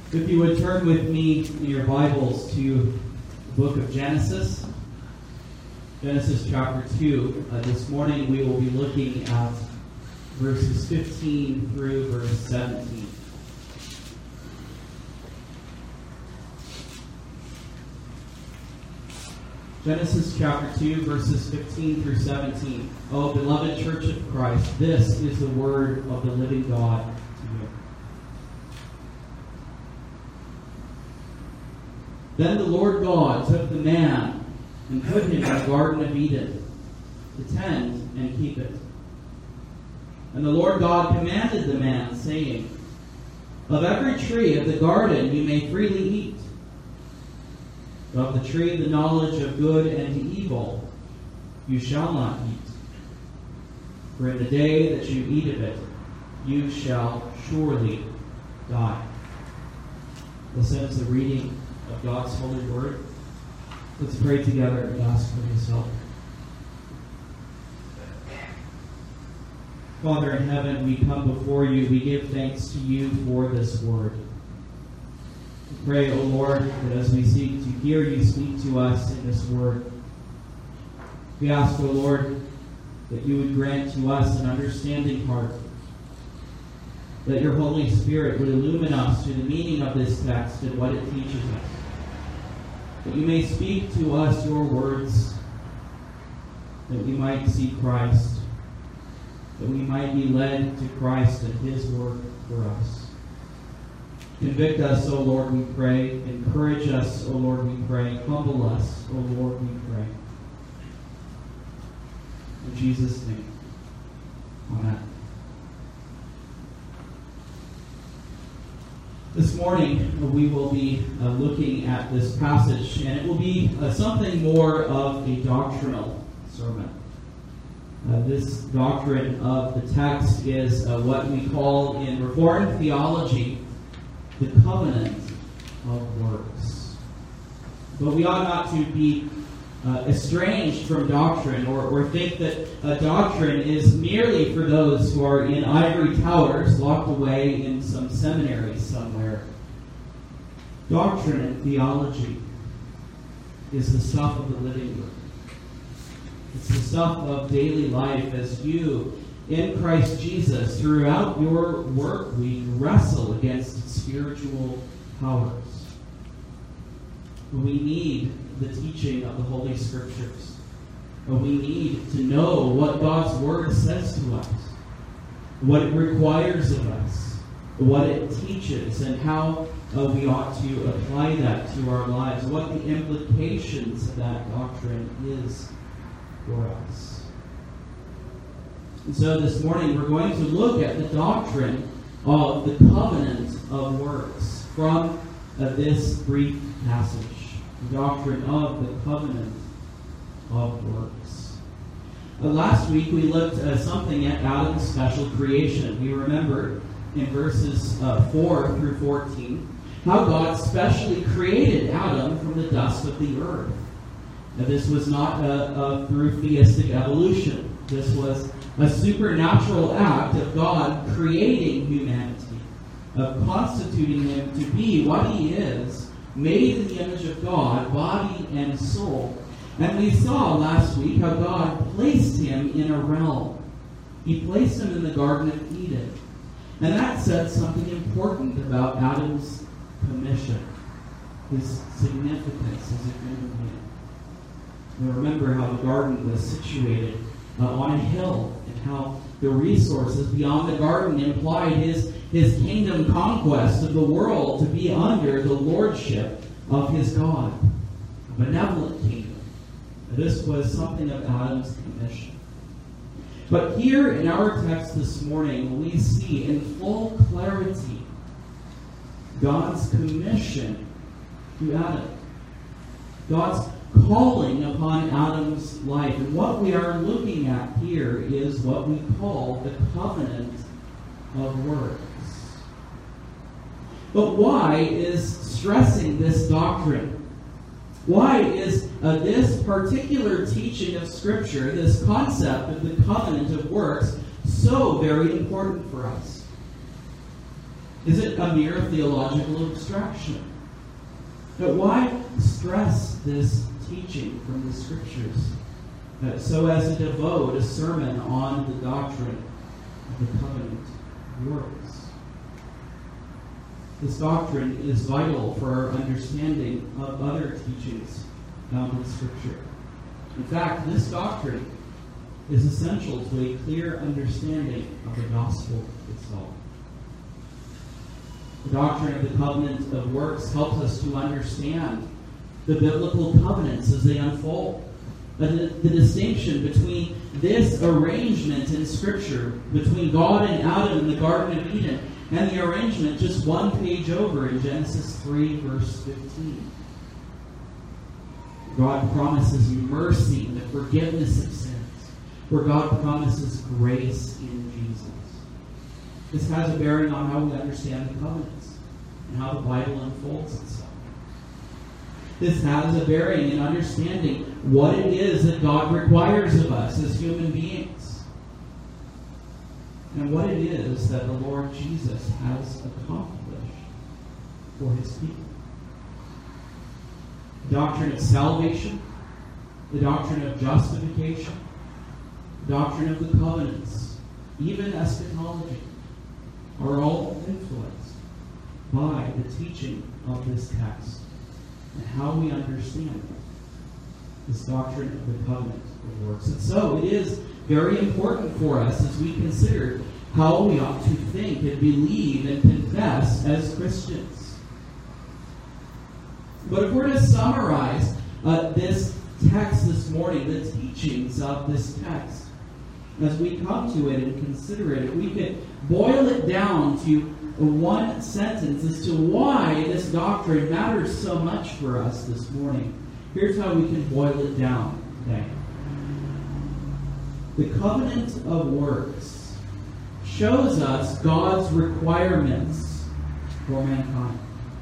If you would turn with me in your Bibles to the book of Genesis, Genesis chapter 2. This morning we will be looking at verses 15 through verse 17. Genesis chapter 2, verses 15 through 17. Oh, beloved Church of Christ, this is the word of the living God to you. Then the Lord God took the man and put him in the Garden of Eden to tend and keep it. And the Lord God commanded the man, saying, Of every tree of the garden you may freely eat, but of the tree of the knowledge of good and evil you shall not eat. For in the day that you eat of it, you shall surely die. This ends the reading of God's holy word. Let's pray together and ask for His help. Father in heaven, we come before you. We give thanks to you for this word. We pray, O Lord, that as we seek to hear you speak to us in this word, we ask, O Lord, that you would grant to us an understanding heart, that your Holy Spirit would illumine us to the meaning of this text and what it teaches us, that you may speak to us your words, that we might see Christ, that we might be led to Christ and his work for us. Convict us, O Lord, we pray. Encourage us, O Lord, we pray. Humble us, O Lord, we pray. In Jesus' name, amen. This morning, we will be looking at this passage, and it will be something more of a doctrinal sermon. This doctrine of the text is what we call in Reformed theology the covenant of works. But we ought not to be estranged from doctrine or think that doctrine is merely for those who are in ivory towers locked away in some seminary somewhere. Doctrine and theology is the stuff of the living word. It's the stuff of daily life as you, in Christ Jesus, throughout your work week, wrestle against spiritual powers. We need the teaching of the Holy Scriptures. We need to know what God's Word says to us, what it requires of us, what it teaches, and how we ought to apply that to our lives, what the implications of that doctrine is for us. And so this morning we're going to look at the doctrine of the covenant of works from this brief passage. The doctrine of the covenant of works. Last week we looked at something at Adam's special creation. We remember in verses 4 through 14 how God specially created Adam from the dust of the earth. Now, this was not through theistic evolution. This was a supernatural act of God creating humanity, of constituting him to be what he is, made in the image of God, body and soul. And we saw last week how God placed him in a realm. He placed him in the Garden of Eden. And that said something important about Adam's commission, his significance as a human being. You remember how the garden was situated on a hill, and how the resources beyond the garden implied his kingdom conquest of the world to be under the lordship of his God, a benevolent kingdom. This was something of Adam's commission. But here in our text this morning, we see in full clarity God's commission to Adam. God's calling upon Adam's life. And what we are looking at here is what we call the covenant of works. But why is stressing this doctrine? Why is this particular teaching of Scripture, this concept of the covenant of works, so very important for us? Is it a mere theological abstraction? But why stress this teaching from the Scriptures so as to devote a sermon on the doctrine of the covenant works? This doctrine is vital for our understanding of other teachings found in Scripture. In fact, this doctrine is essential to a clear understanding of the gospel itself. The doctrine of the covenant of works helps us to understand the biblical covenants as they unfold. The distinction between this arrangement in Scripture between God and Adam in the Garden of Eden and the arrangement just one page over in Genesis 3, verse 15. God promises mercy and the forgiveness of sins, where God promises grace in Jesus. This has a bearing on how we understand the covenants and how the Bible unfolds itself. This has a bearing in understanding what it is that God requires of us as human beings, and what it is that the Lord Jesus has accomplished for his people. The doctrine of salvation, the doctrine of justification, the doctrine of the covenants, even eschatology, are all influenced by the teaching of this text and how we understand this doctrine of the covenant of works. And so it is very important for us as we consider how we ought to think and believe and confess as Christians. But if we're to summarize this text this morning, the teachings of this text, as we come to it and consider it, if we could boil it down to one sentence as to why this doctrine matters so much for us this morning, here's how we can boil it down today. The covenant of works shows us God's requirements for mankind.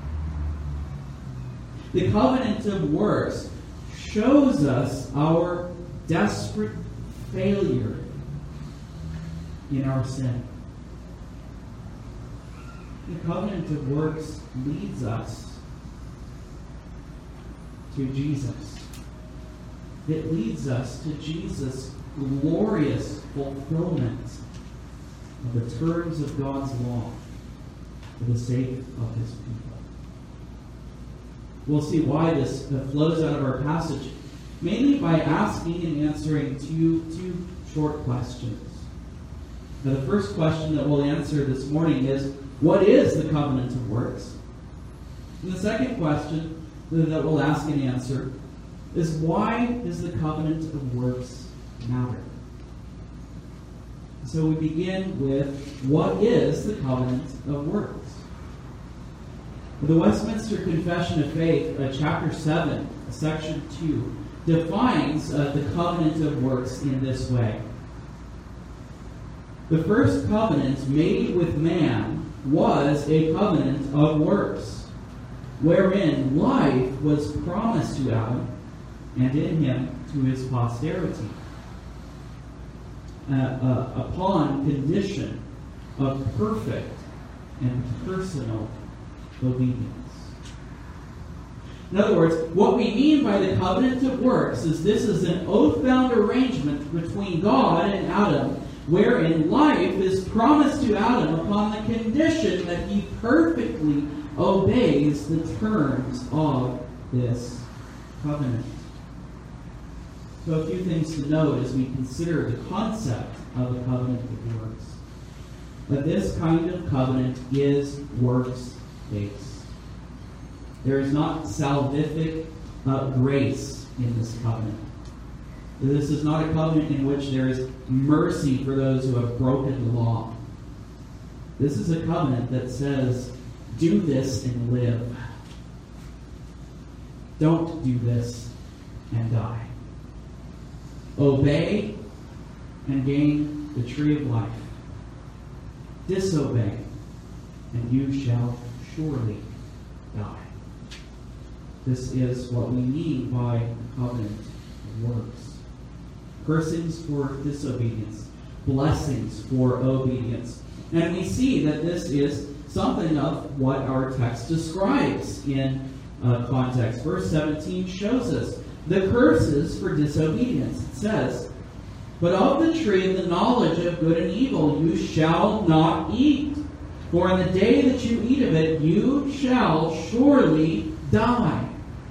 The covenant of works shows us our desperate failure in our sin. The covenant of works leads us to Jesus. It leads us to Jesus' glorious fulfillment of the terms of God's law for the sake of his people. We'll see why this flows out of our passage, mainly by asking and answering two short questions. Now, the first question that we'll answer this morning is, what is the covenant of works? And the second question that we'll ask and answer is, why does the covenant of works matter? So we begin with, what is the covenant of works? The Westminster Confession of Faith, chapter 7, section 2, defines the covenant of works in this way. The first covenant made with man was a covenant of works, wherein life was promised to Adam, and in him to his posterity, upon condition of perfect and personal obedience. In other words, what we mean by the covenant of works is this is an oath-bound arrangement between God and Adam, wherein life is promised to Adam upon the condition that he perfectly obeys the terms of this covenant. So a few things to note as we consider the concept of the covenant of works. That this kind of covenant is works-based. There is not salvific grace in this covenant. This is not a covenant in which there is mercy for those who have broken the law. This is a covenant that says, do this and live. Don't do this and die. Obey and gain the tree of life. Disobey, and you shall surely die. This is what we mean by the covenant of works. Cursings for disobedience, blessings for obedience. And we see that this is something of what our text describes in context. Verse 17 shows us the curses for disobedience. It says, "But of the tree of the knowledge of good and evil you shall not eat. For in the day that you eat of it, you shall surely die."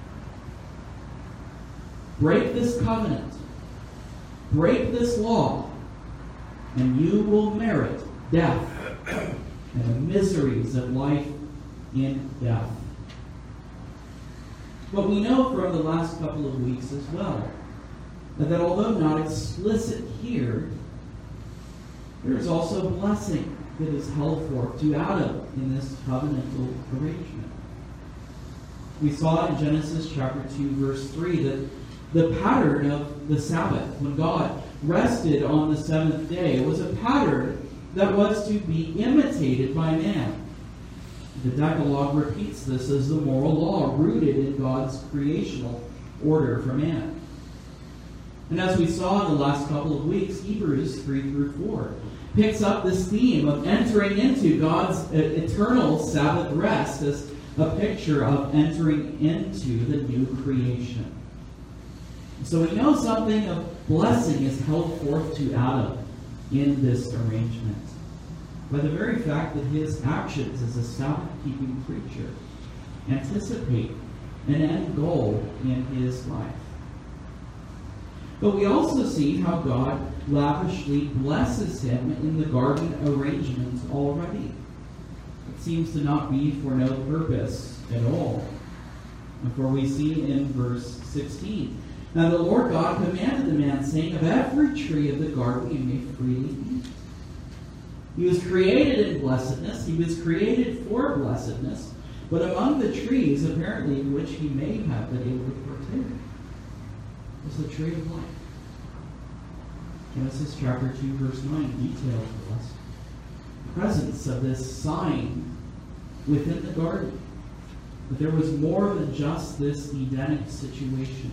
Break this covenant. Break this law. And you will merit death and the miseries of life in death. But we know from the last couple of weeks as well that although not explicit here, there is also blessing that is held forth to Adam in this covenantal arrangement. We saw in Genesis chapter 2, verse 3, that the pattern of the Sabbath, when God rested on the seventh day, was a pattern that was to be imitated by man. The Decalogue repeats this as the moral law rooted in God's creational order for man. And as we saw in the last couple of weeks, Hebrews 3 through 4 picks up this theme of entering into God's eternal Sabbath rest as a picture of entering into the new creation. So we know something of blessing is held forth to Adam in this arrangement by the very fact that his actions as a Sabbath-keeping creature anticipate an end goal in his life. But we also see how God lavishly blesses him in the garden arrangement already. It seems to not be for no purpose at all. For we see in verse 16, "Now the Lord God commanded the man, saying, Of every tree of the garden you may freely eat." He was created in blessedness. He was created for blessedness. But among the trees, apparently, in which he may have been able to partake, was the tree of life. Genesis chapter 2, verse 9 details for us the presence of this sign within the garden. But there was more than just this Edenic situation.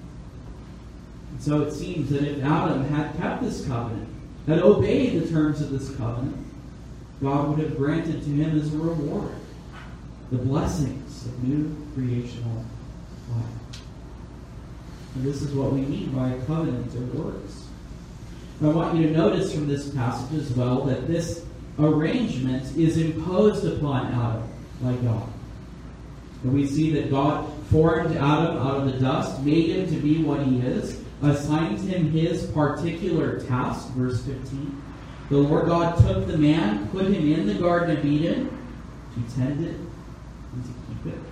And so it seems that if Adam had kept this covenant, had obeyed the terms of this covenant, God would have granted to him as a reward the blessings of new creational life. And this is what we mean by a covenant of works. I want you to notice from this passage as well that this arrangement is imposed upon Adam by God. And we see that God formed Adam out of the dust, made him to be what he is, assigned him his particular task, verse 15. The Lord God took the man, put him in the Garden of Eden to tend it and to keep it.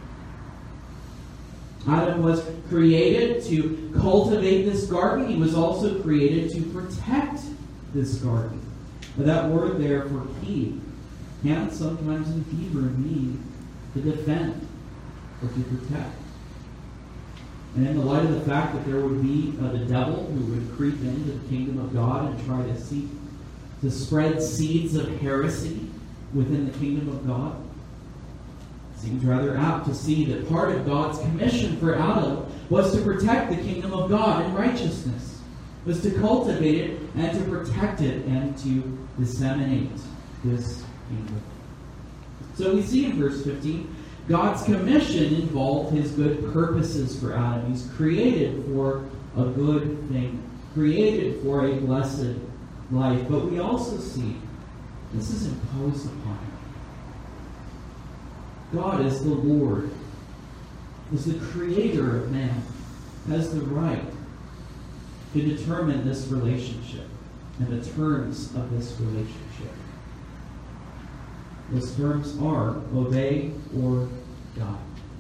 Adam was created to cultivate this garden. He was also created to protect this garden. But that word there for keep can sometimes in Hebrew mean to defend or to protect. And in the light of the fact that there would be the devil who would creep into the kingdom of God and try to seek to spread seeds of heresy within the kingdom of God, it seems rather apt to see that part of God's commission for Adam was to protect the kingdom of God in righteousness, was to cultivate it and to protect it and to disseminate this kingdom. So we see in verse 15, God's commission involved his good purposes for Adam. He's created for a good thing, created for a blessed life. But we also see this is imposed upon him. God is the Lord, is the creator of man, has the right to determine this relationship and the terms of this relationship. Those terms are obey or die.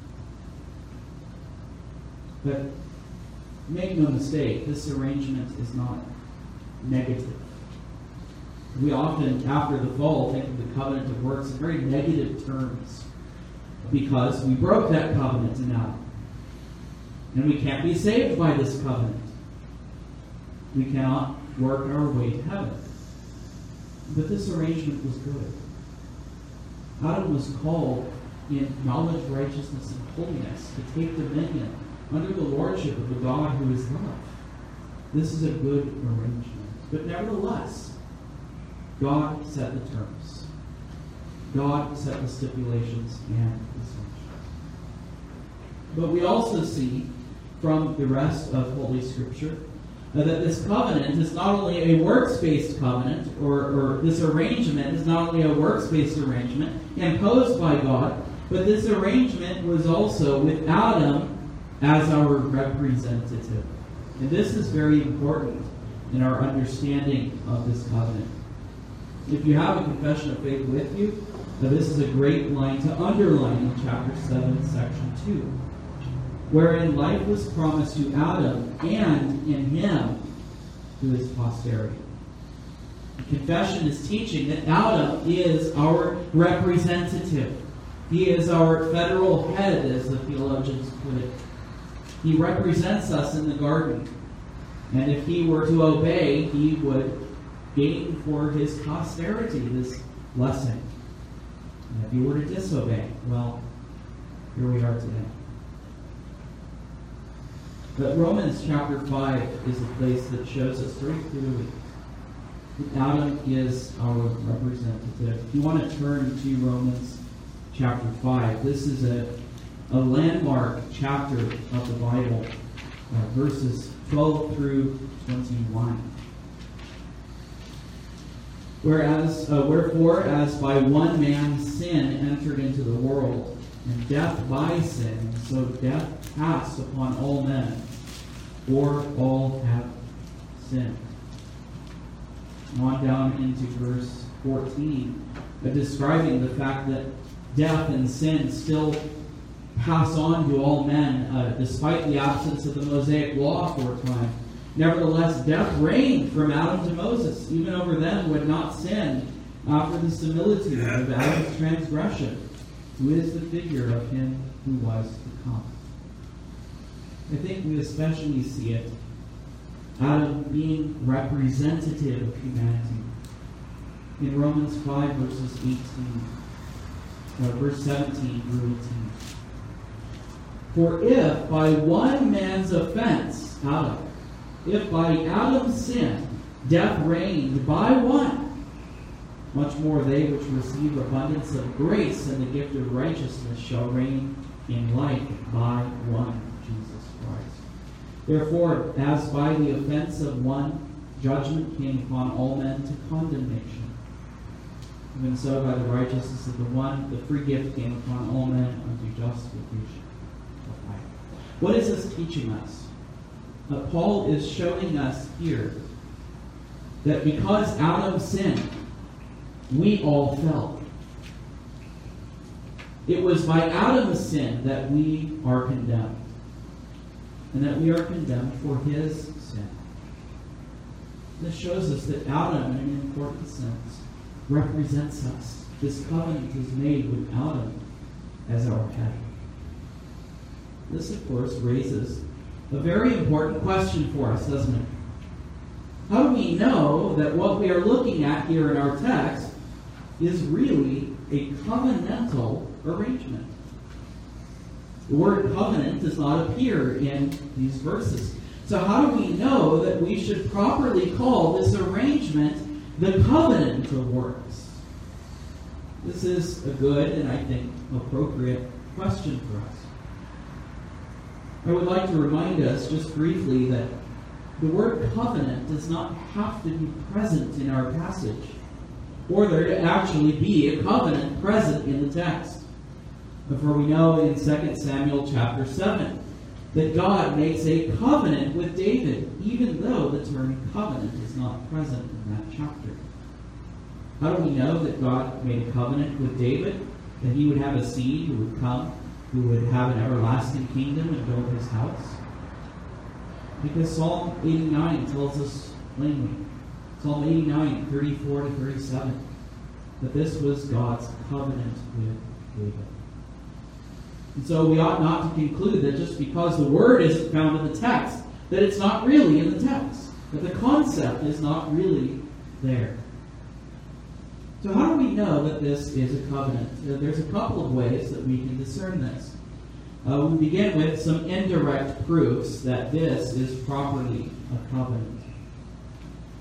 But make no mistake, this arrangement is not negative. We often, after the fall, think of the covenant of works in very negative terms because we broke that covenant in Adam. And we can't be saved by this covenant. We cannot work our way to heaven. But this arrangement was good. Adam was called in knowledge, righteousness, and holiness to take dominion under the lordship of the God who is love. This is a good arrangement. But nevertheless, God set the terms. God set the stipulations and the sanctions. But we also see from the rest of Holy Scripture that this covenant is not only a works-based covenant, or this arrangement is not only a works-based arrangement imposed by God, but this arrangement was also with Adam as our representative. And this is very important in our understanding of this covenant. If you have a confession of faith with you, this is a great line to underline in chapter 7, section 2, wherein life was promised to Adam and in him to his posterity. The confession is teaching that Adam is our representative. He is our federal head, as the theologians put it. He represents us in the garden. And if he were to obey, he would gain for his posterity this blessing. And if he were to disobey, well, here we are today. But Romans chapter 5 is a place that shows us very clearly that Adam is our representative. If you want to turn to Romans chapter 5, this is a landmark chapter of the Bible, verses 12 through 21. Wherefore, as by one man sin entered into the world, and death by sin, so death passed upon all men, for all have sinned. On down into verse 14, describing the fact that death and sin still pass on to all men, despite the absence of the Mosaic law for a time. Nevertheless, death reigned from Adam to Moses, even over them who had not sinned, after the similitude of Adam's transgression, who is the figure of him who was to come. I think we especially see it, Adam being representative of humanity. In Romans 5, verses 18, verse 17 through 18. For if by one man's offense, Adam, if by Adam's sin death reigned by one, much more they which receive abundance of grace and the gift of righteousness shall reign in life by one, Jesus Christ. Therefore, as by the offense of one, judgment came upon all men to condemnation, even so by the righteousness of the one, the free gift came upon all men unto justification. What is this teaching us? Paul is showing us here that because Adam sinned, we all fell. It was by Adam's sin that we are condemned, and that we are condemned for his sin. This shows us that Adam, in an important sense, represents us. This covenant is made with Adam as our head. This, of course, raises a very important question for us, doesn't it? How do we know that what we are looking at here in our text is really a covenantal arrangement? The word covenant does not appear in these verses. So how do we know that we should properly call this arrangement the covenant of works? This is a good and I think appropriate question for us. I would like to remind us just briefly that the word covenant does not have to be present in our passage, or there to actually be a covenant present in the text. For we know in 2 Samuel chapter 7 that God makes a covenant with David, even though the term covenant is not present in that chapter. How do we know that God made a covenant with David, that he would have a seed who would come, who would have an everlasting kingdom and build his house? Because Psalm 89 tells us plainly, Psalm 89, 34 to 37, that this was God's covenant with David. And so we ought not to conclude that just because the word isn't found in the text, that it's not really in the text, that the concept is not really there. So how do we know that this is a covenant? There's a couple of ways that we can discern this. We begin with some indirect proofs that this is properly a covenant.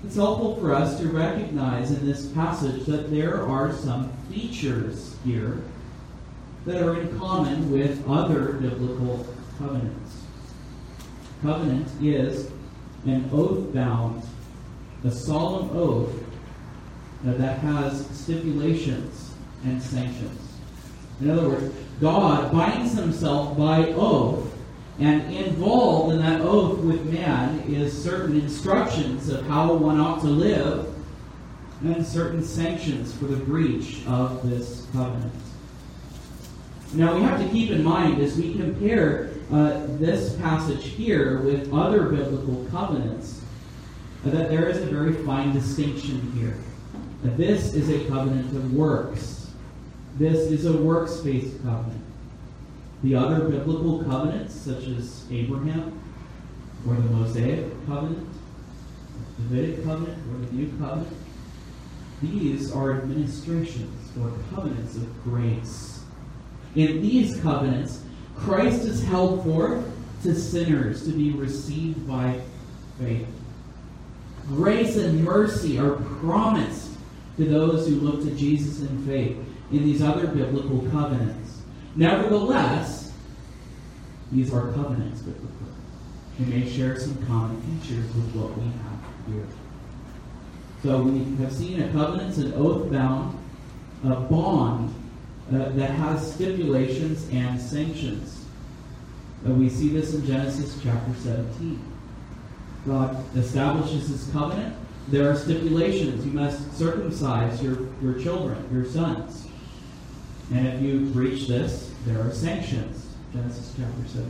It's helpful for us to recognize in this passage that there are some features here that are in common with other biblical covenants. Covenant is an oath-bound, a solemn oath that has stipulations and sanctions. In other words, God binds himself by oath, and involved in that oath with man is certain instructions of how one ought to live and certain sanctions for the breach of this covenant. Now we have to keep in mind as we compare this passage here with other biblical covenants that there is a very fine distinction here. That this is a covenant of works. This is a works-based covenant. The other biblical covenants, such as Abraham, or the Mosaic covenant, the Davidic covenant, or the New covenant, these are administrations or covenants of grace. In these covenants, Christ is held forth to sinners to be received by faith. Grace and mercy are promised to those who look to Jesus in faith in these other biblical covenants. Nevertheless, these are covenants biblically. They may share some common features with what we have here. So we have seen a covenant's an oath-bound bond that has stipulations and sanctions. We see this in Genesis chapter 17. God establishes his covenant. There are stipulations. You must circumcise your children, your sons. And if you breach this, there are sanctions. Genesis chapter 17.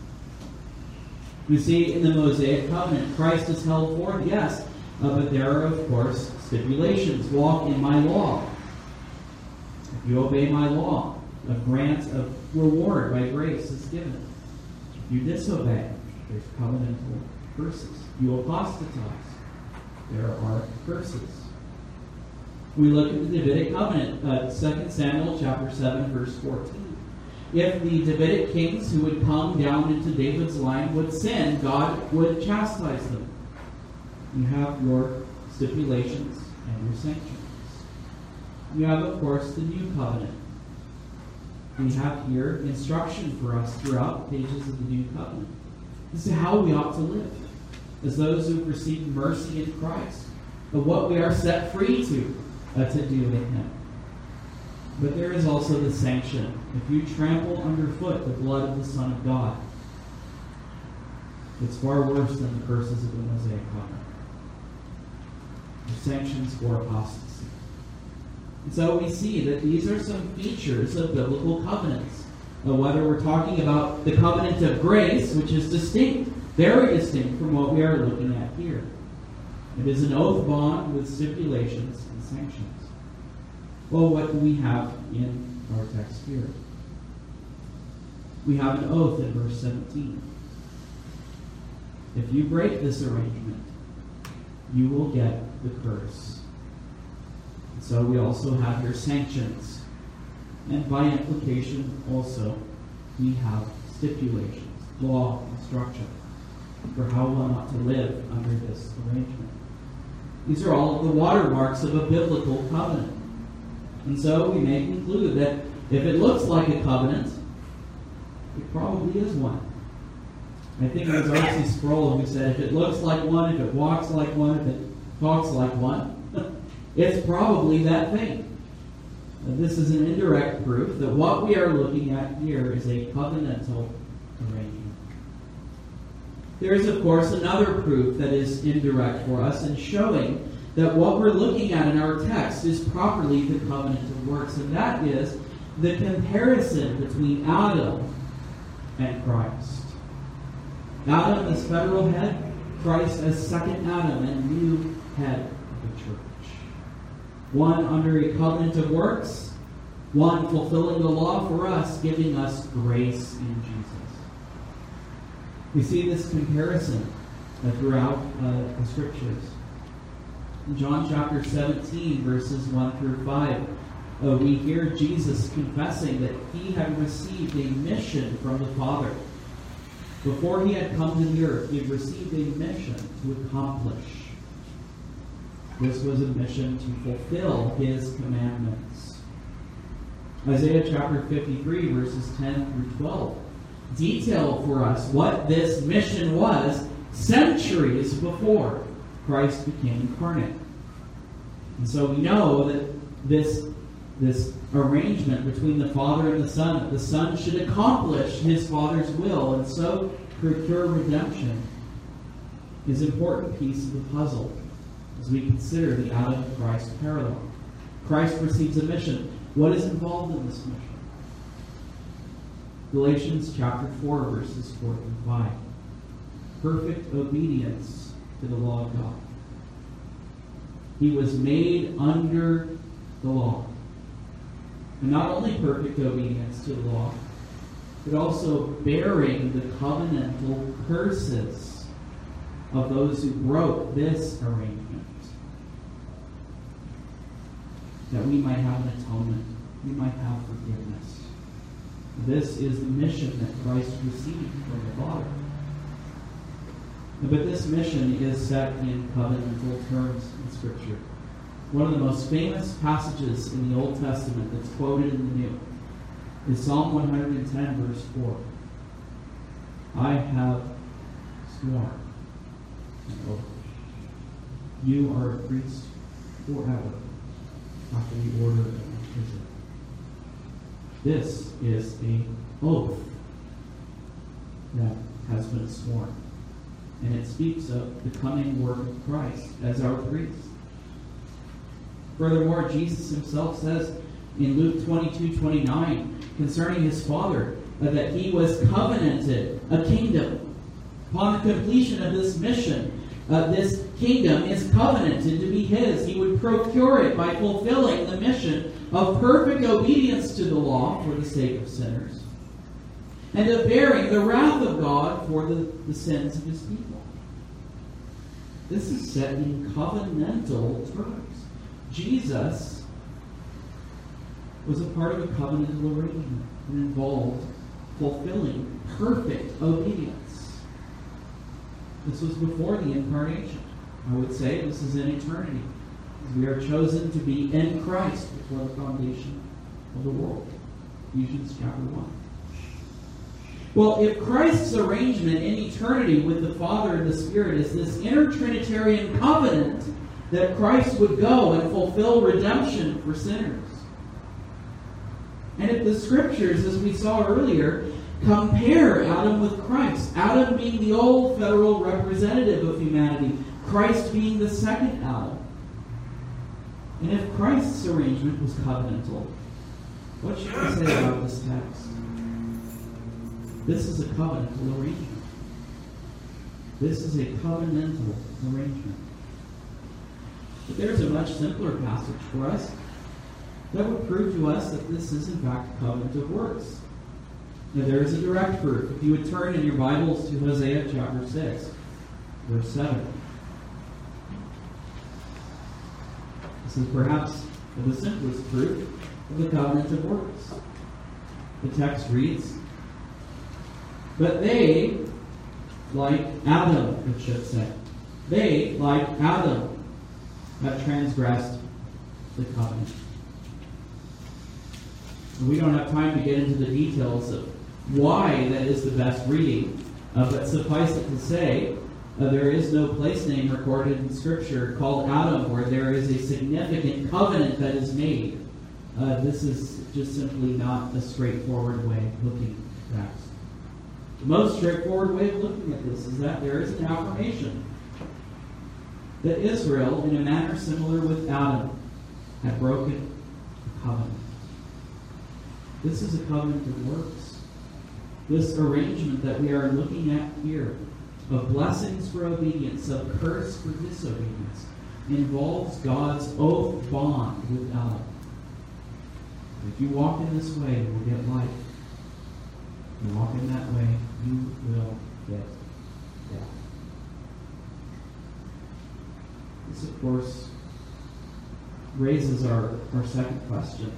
We see in the Mosaic covenant, Christ is held forth, yes, but there are, of course, stipulations. Walk in my law. If you obey my law, a grant of reward by grace is given. If you disobey, there's covenantal curses. You apostatize, there are curses. We look at the Davidic covenant, 2 Samuel chapter 7, verse 14. If the Davidic kings who would come down into David's line would sin, God would chastise them. You have your stipulations and your sanctions. You have, of course, the new covenant. We have here instruction for us throughout the pages of the new covenant. This is how we ought to live as those who have received mercy in Christ, of what we are set free to do in him. But there is also the sanction. If you trample underfoot the blood of the Son of God, it's far worse than the curses of the Mosaic covenant. The sanctions for apostasy. And so we see that these are some features of biblical covenants. Whether we're talking about the covenant of grace, which is distinct, very distinct from what we are looking at here. It is an oath bond with stipulations and sanctions. Well, what do we have in our text here? We have an oath in verse 17. If you break this arrangement, you will get the curse. And so we also have your sanctions. And by implication, also, we have stipulations, law, instruction, for how one ought to live under this arrangement. These are all of the watermarks of a biblical covenant. And so we may conclude that if it looks like a covenant, it probably is one. I think it was R.C. Sproul who said, if it looks like one, if it walks like one, if it talks like one, it's probably that thing. This is an indirect proof that what we are looking at here is a covenantal arrangement. There is, of course, another proof that is indirect for us in showing that what we're looking at in our text is properly the covenant of works, and that is the comparison between Adam and Christ. Adam as federal head, Christ as second Adam and new head of the church. One under a covenant of works, one fulfilling the law for us, giving us grace in Jesus. We see this comparison throughout the Scriptures. In John chapter 17, verses 1 through 5, we hear Jesus confessing that he had received a mission from the Father. Before he had come to the earth, he had received a mission to accomplish. This was a mission to fulfill his commandments. Isaiah chapter 53, verses 10 through 12, detail for us what this mission was centuries before Christ became incarnate. And so we know that this arrangement between the Father and the Son, that the Son should accomplish his Father's will and so procure redemption, is an important piece of the puzzle as we consider the Adam-Christ parallel. Christ receives a mission. What is involved in this mission? Galatians chapter 4, verses 4 through 5. Perfect obedience to the law of God. He was made under the law. And not only perfect obedience to the law, but also bearing the covenantal curses of those who broke this arrangement, that we might have an atonement, we might have forgiveness. This is the mission that Christ received from the Father. But this mission is set in covenantal terms in Scripture. One of the most famous passages in the Old Testament that's quoted in the New is Psalm 110, verse 4. I have sworn an oath. You are a priest forever after the order of Melchizedek. This is an oath that has been sworn. And it speaks of the coming work of Christ as our priest. Furthermore, Jesus himself says in Luke 22:29 concerning his Father that he was covenanted a kingdom. Upon the completion of this mission, this kingdom is covenanted to be his. He would procure it by fulfilling the mission of perfect obedience to the law for the sake of sinners, and of bearing the wrath of God for the sins of his people. This is set in covenantal terms. Jesus was a part of a covenantal arrangement that involved fulfilling perfect obedience. This was before the incarnation. I would say this is in eternity. We are chosen to be in Christ before the foundation of the world. Ephesians chapter 1. Well, if Christ's arrangement in eternity with the Father and the Spirit is this inner Trinitarian covenant that Christ would go and fulfill redemption for sinners, and if the Scriptures, as we saw earlier, compare Adam with Christ, Adam being the old federal representative of humanity, Christ being the second Adam, and if Christ's arrangement was covenantal, what should we say about this text? This is a covenantal arrangement. This is a covenantal arrangement. But there's a much simpler passage for us that would prove to us that this is in fact a covenant of works. Now there is a direct proof. If you would turn in your Bibles to Hosea chapter 6, verse 7. This is perhaps the simplest proof of the covenant of works. The text reads, "But they, like Adam," it should say, "they, like Adam, have transgressed the covenant." We don't have time to get into the details of why that is the best reading, but suffice it to say, there is no place name recorded in Scripture called Adam where there is a significant covenant that is made. This is just simply not a straightforward way of looking at that. The most straightforward way of looking at this is that there is an affirmation that Israel, in a manner similar with Adam, had broken the covenant. This is a covenant of works. This arrangement that we are looking at here, of blessings for obedience, of curse for disobedience, involves God's oath bond with Adam. If you walk in this way, you will get life. If you walk in that way, you will get death. This, of course, raises our second question.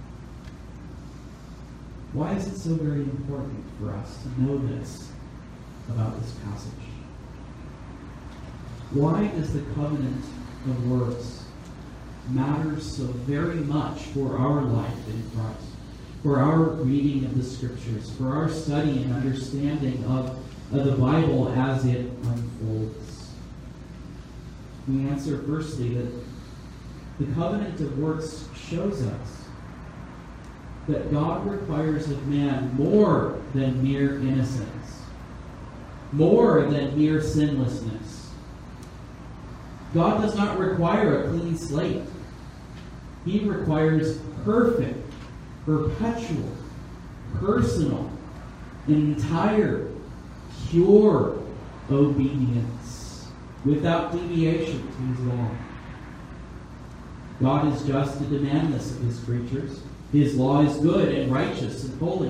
Why is it so very important for us to know this about this passage? Why does the covenant of works matters so very much for our life in Christ, for our reading of the Scriptures, for our study and understanding of the Bible as it unfolds. We answer firstly that the covenant of works shows us that God requires of man more than mere innocence, more than mere sinlessness. God does not require a clean slate. He requires perfect, perpetual, personal, entire, pure obedience without deviation to His law. God is just to demand this of His creatures. His law is good and righteous and holy.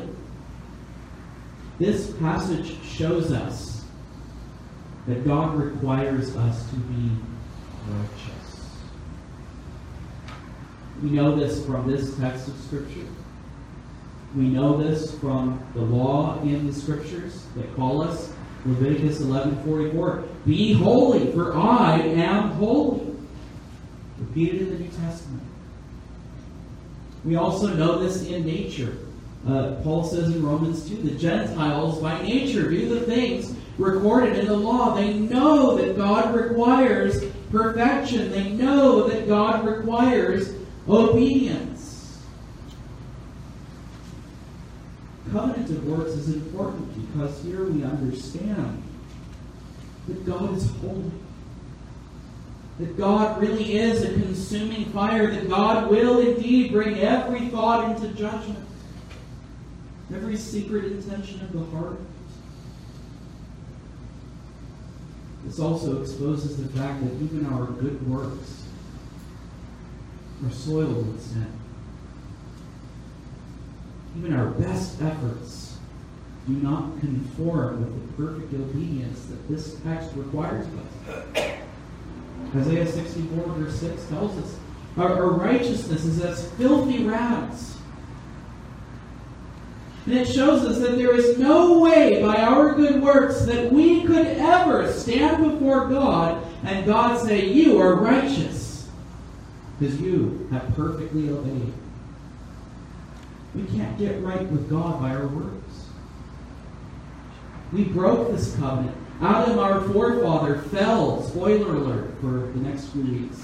This passage shows us that God requires us to be righteous. We know this from this text of Scripture. We know this from the law in the Scriptures that call us. Leviticus 11:44. Be holy, for I am holy. Repeated in the New Testament. We also know this in nature. Paul says in Romans 2, the Gentiles by nature do the things recorded in the law. They know that God requires perfection. They know that God requires obedience. Covenant of works is important because here we understand that God is holy. That God really is a consuming fire. That God will indeed bring every thought into judgment. Every secret intention of the heart. This also exposes the fact that even our good works are soiled with sin. Even our best efforts do not conform with the perfect obedience that this text requires of us. Isaiah 64 verse 6 tells us, our righteousness is as filthy rags. And it shows us that there is no way by our good works that we could ever stand before God and God say, you are righteous, because you have perfectly obeyed. We can't get right with God by our works. We broke this covenant. Adam, our forefather, fell. Spoiler alert for the next few weeks.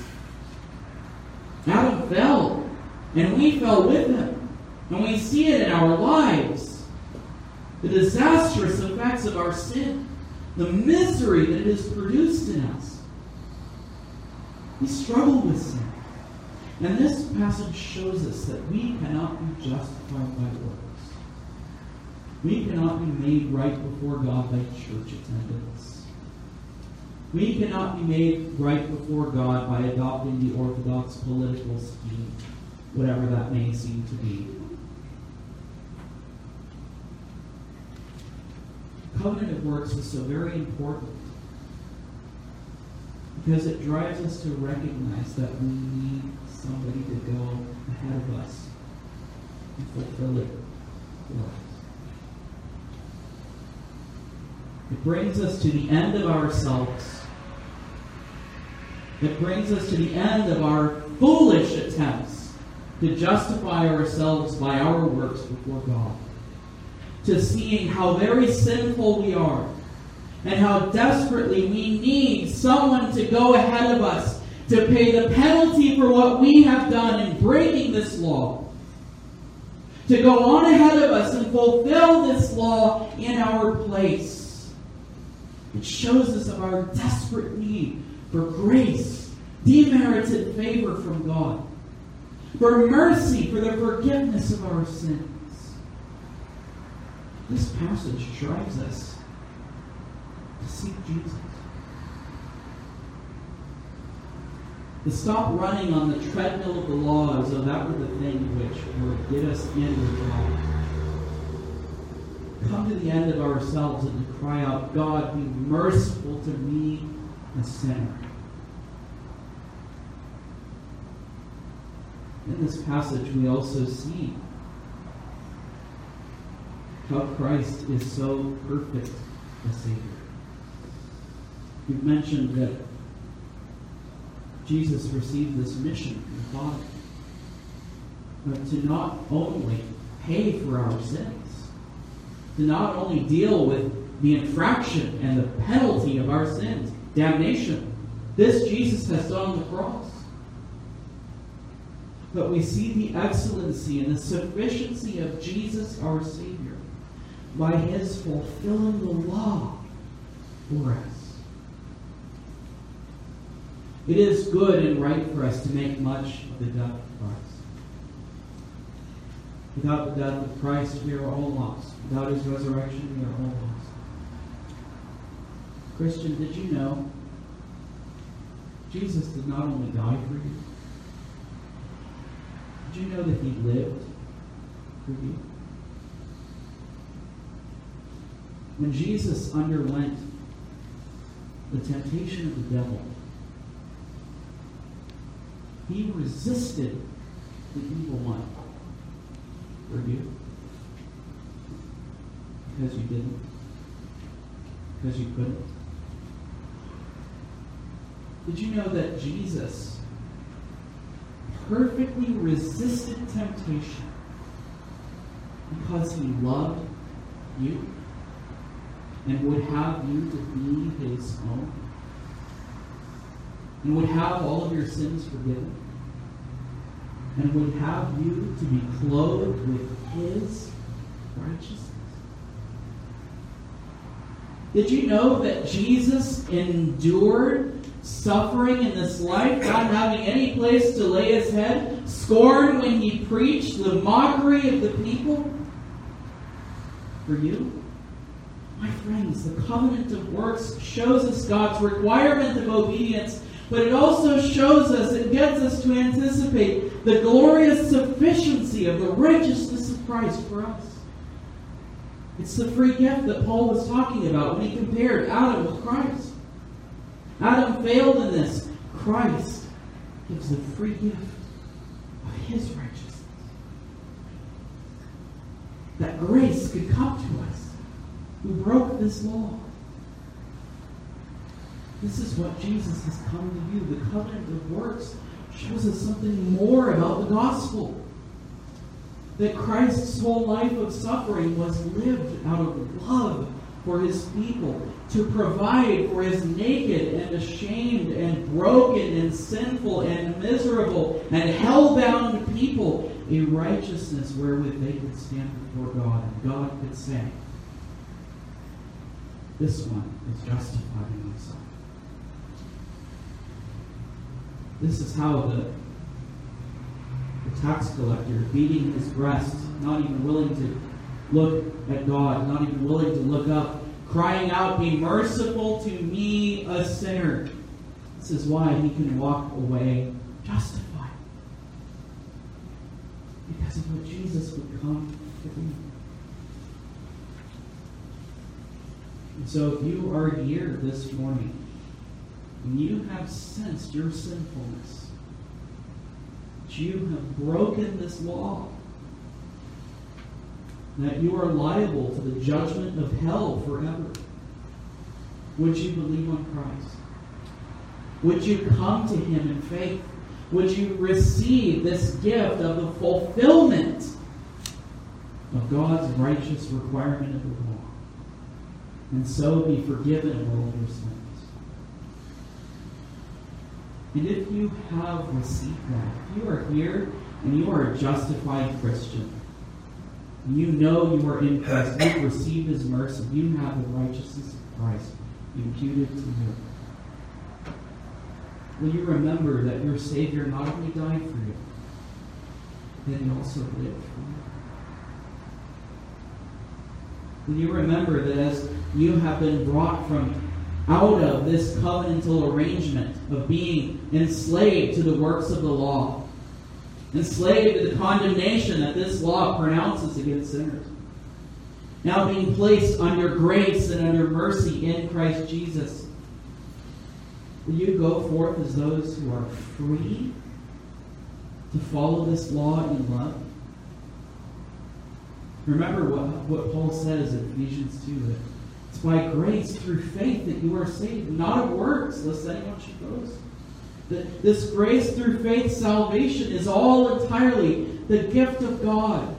Adam fell, and we fell with him. And we see it in our lives. The disastrous effects of our sin. The misery that it has produced in us. We struggle with sin. And this passage shows us that we cannot be justified by works. We cannot be made right before God by church attendance. We cannot be made right before God by adopting the orthodox political scheme, whatever that may seem to be. Covenant of works is so very important because it drives us to recognize that we need somebody to go ahead of us and fulfill it for us. It brings us to the end of ourselves. It brings us to the end of our foolish attempts to justify ourselves by our works before God. To seeing how very sinful we are and how desperately we need someone to go ahead of us to pay the penalty for what we have done in breaking this law. To go on ahead of us and fulfill this law in our place. It shows us of our desperate need for grace, demerited favor from God, for mercy, for the forgiveness of our sins. This passage drives us to seek Jesus. To stop running on the treadmill of the law as though that were the thing which would get us in with God. Come to the end of ourselves and to cry out, God, be merciful to me, a sinner. In this passage, we also see how Christ is so perfect a Savior. We've mentioned that Jesus received this mission from the Father, but to not only pay for our sins, to not only deal with the infraction and the penalty of our sins, damnation. This Jesus has done on the cross. But we see the excellency and the sufficiency of Jesus our Savior by His fulfilling the law for us. It is good and right for us to make much of the death of Christ. Without the death of Christ, we are all lost. Without His resurrection, we are all lost. Christian, did you know Jesus did not only die for you? Did you know that He lived for you? When Jesus underwent the temptation of the devil, He resisted the evil one. For you? Because you didn't? Because you couldn't? Did you know that Jesus perfectly resisted temptation because He loved you and would have you to be His own and would have all of your sins forgiven and would have you to be clothed with His righteousness? Did you know that Jesus endured suffering in this life, not having any place to lay His head, scorned when He preached, the mockery of the people? For you? My friends, the covenant of works shows us God's requirement of obedience, but it also shows us, it gets us to anticipate the glorious sufficiency of the righteousness of Christ for us. It's the free gift that Paul was talking about when he compared Adam with Christ. Adam failed in this. Christ gives the free gift of His righteousness. That grace could come to us who broke this law. This is what Jesus has come to do. The covenant of works shows us something more about the gospel. That Christ's whole life of suffering was lived out of love for His people, to provide for His naked and ashamed and broken and sinful and miserable and hell-bound people a righteousness wherewith they could stand before God, and God could say, this one is justified in Himself. This is how the tax collector, beating his breast, not even willing to look at God, not even willing to look up, crying out, "Be merciful to me, a sinner." This is why he can walk away justified. Because of what Jesus would come to do. And so if you are here this morning, and you have sensed your sinfulness, that you have broken this law, that you are liable to the judgment of hell forever, would you believe on Christ? Would you come to Him in faith? Would you receive this gift of the fulfillment of God's righteous requirement of the law, and so be forgiven of all your sins? And if you have received that, if you are here and you are a justified Christian, and you know you are in Christ, you've received His mercy, you have the righteousness of Christ imputed to you, will you remember that your Savior not only died for you, but He also lived for you? Will you remember that as you have been brought from out of this covenantal arrangement of being enslaved to the works of the law, enslaved to the condemnation that this law pronounces against sinners, now being placed under grace and under mercy in Christ Jesus, will you go forth as those who are free to follow this law in love? Remember what Paul says in Ephesians 2, that it's by grace through faith that you are saved, not of works, lest anyone should boast. This grace through faith salvation is all entirely the gift of God.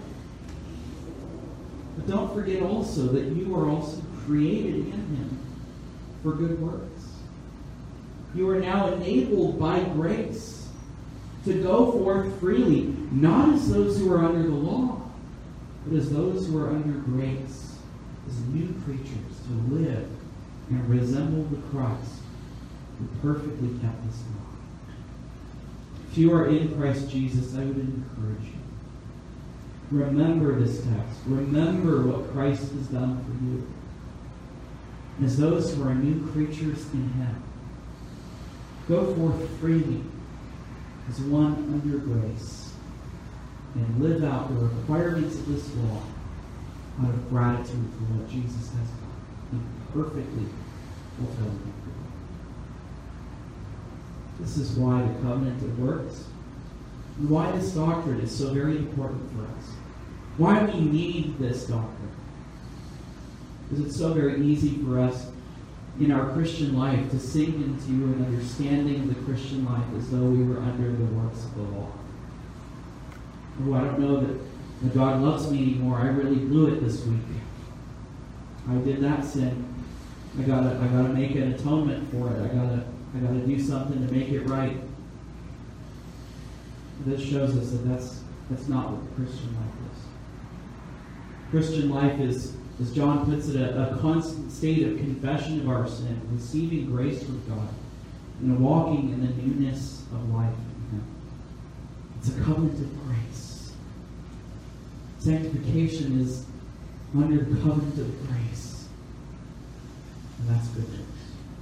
But don't forget also that you are also created in Him for good works. You are now enabled by grace to go forth freely, not as those who are under the law, but as those who are under grace, as new creatures, to live and resemble the Christ who perfectly kept this law. If you are in Christ Jesus, I would encourage you. Remember this text. Remember what Christ has done for you. As those who are new creatures in Him, go forth freely as one under grace and live out the requirements of this law out of gratitude for what Jesus has done and perfectly fulfilled it. This is why the covenant of works and why this doctrine is so very important for us. Why we need this doctrine. Because it's so very easy for us in our Christian life to sink into an understanding of the Christian life as though we were under the works of the law. Oh, I don't know that God loves me anymore. I really blew it this week. I did that sin. I gotta make an atonement for it. I gotta do something to make it right. This shows us that that's not what the Christian life is. Christian life is, as John puts it, a constant state of confession of our sin, receiving grace from God, and walking in the newness of life in Him. It's a covenant of grace. Sanctification is under the covenant of grace. And that's good news.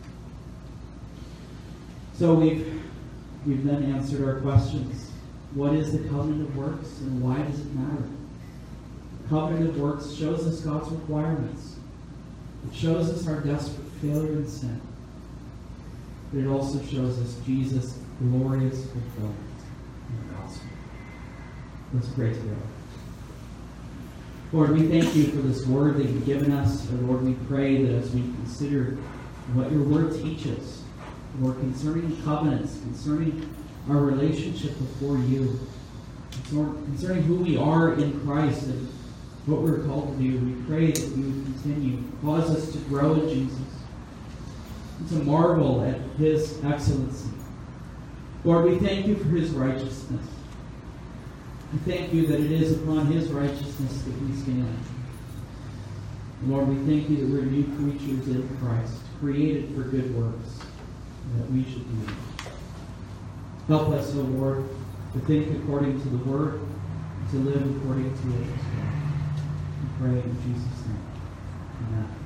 So we've then answered our questions. What is the covenant of works, and why does it matter? The covenant of works shows us God's requirements. It shows us our desperate failure and sin. But it also shows us Jesus' glorious fulfillment in the gospel. Let's pray together. Lord, we thank you for this word that you've given us. And Lord, we pray that as we consider what your word teaches, Lord, concerning covenants, concerning our relationship before you, concerning who we are in Christ and what we're called to do, we pray that you would continue, cause us to grow in Jesus, and to marvel at his excellency. Lord, we thank you for his righteousness. We thank you that it is upon his righteousness that we stand. And Lord, we thank you that we're new creatures in Christ, created for good works, and that we should do them. Help us, O Lord, to think according to the word, and to live according to it as well. We pray in Jesus' name. Amen.